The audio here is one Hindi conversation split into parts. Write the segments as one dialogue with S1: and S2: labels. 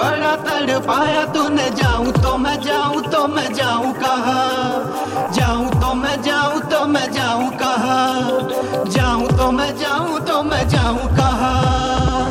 S1: बड़ा तड़पाया तूने, जाऊं तो मैं जाऊं तो मैं जाऊं कहाँ, जाऊं तो मैं जाऊं तो मैं जाऊं कहाँ, जाऊं तो मैं जाऊं तो मैं जाऊं कहाँ।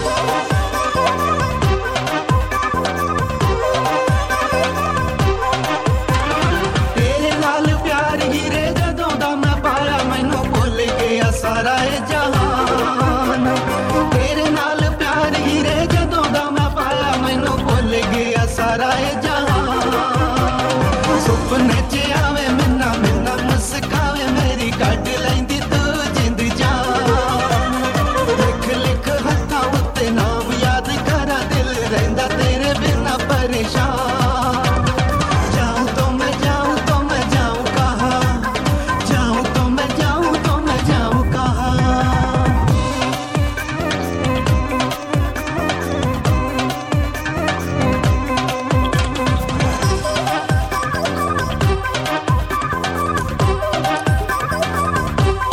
S1: तेरे नाल प्यार हीरे जदों दा मैं पाया, मैनू भुल गया सारा ए जहान। तेरे नाल प्यार हीरे जदों दा मैं पाया, मैनू भुल गया सारा ए जहान। सुपने च आवे मिन्ना मिन्ना मुस्कावे, मेरी कट लैंदी तू जिंद जान। लिख लिख हत्थां उत्ते नाम याद करा, दिल रहिंदा तेरे बिना परेशान। जाऊं तो मैं जाऊं तो मैं जाऊं कहाँ, जाऊं तो मैं जाऊं तो मैं जाऊं कहाँ।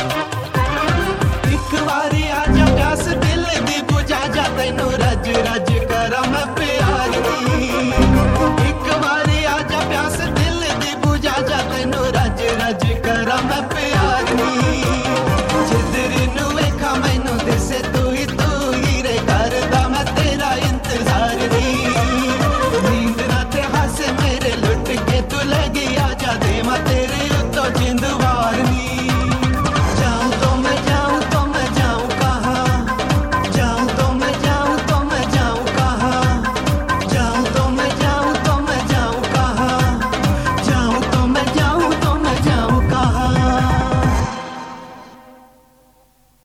S1: एक बारी आजा प्यास दिल दी बुझा जा, तैनू रज रज